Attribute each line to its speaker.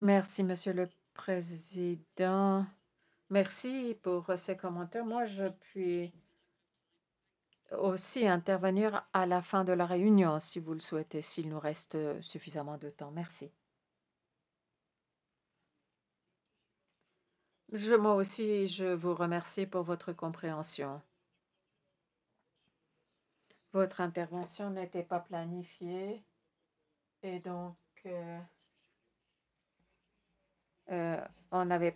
Speaker 1: Merci, Monsieur le Président. Merci pour ces commentaires. Moi, je puis aussi intervenir à la fin de la réunion, si vous le souhaitez, s'il nous reste suffisamment de temps. Merci. Moi aussi, je vous remercie pour votre compréhension. Votre intervention n'était pas planifiée et donc euh, on n'avait